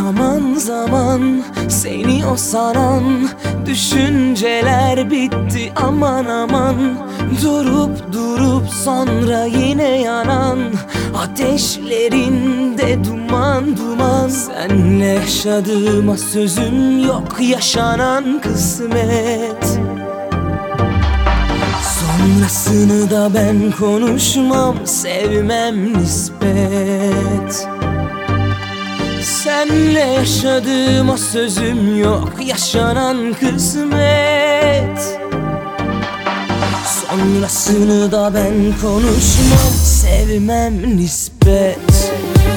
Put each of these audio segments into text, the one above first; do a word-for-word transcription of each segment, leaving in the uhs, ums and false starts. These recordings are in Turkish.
Zaman zaman seni o saran düşünceler bitti aman aman. Durup durup sonra yine yanan ateşlerinde duman duman. Senle yaşadığıma sözüm yok, yaşanan kısmet. Sonrasını da ben konuşmam, sevmem nispet. Senle yaşadığıma sözüm yok, yaşanan kısmet. Sonrasını da ben konuşmam, sevmem nispet.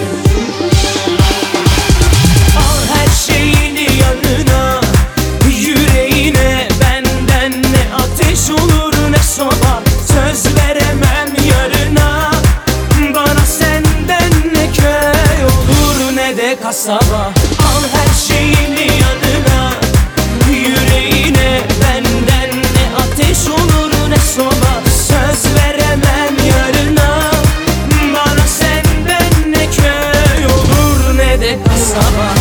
Al her şeyini yanına, yüreğine, benden ne ateş olur ne soba. Söz veremem yarına, bana senden ne köy olur ne de kasaba. Al her şeyini yanına, yüreğine, benden ne ateş olur ne soba. Söz veremem yarına, bana senden ne köy olur ne de kasaba.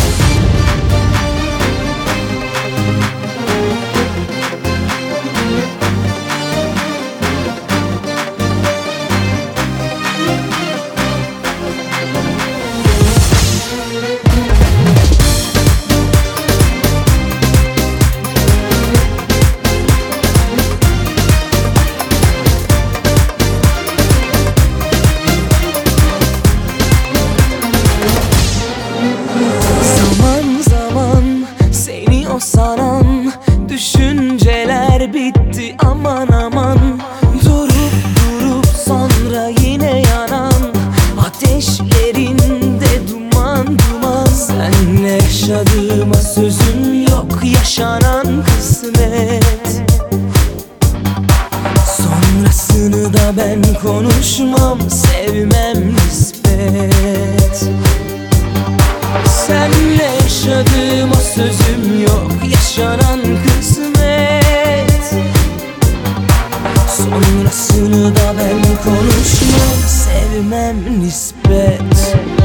Saran düşünceler bitti aman aman. Durup durup sonra yine yanan ateşlerinde duman duman. Senle yaşadığıma sözüm yok, yaşanan kısmet. Sonrasını da ben konuşmam, sevmem nispet. Senle yaşadığıma sözüm yok, yaşanan kısmet. Sonrasını da ben konuşmam, sevmem nispet.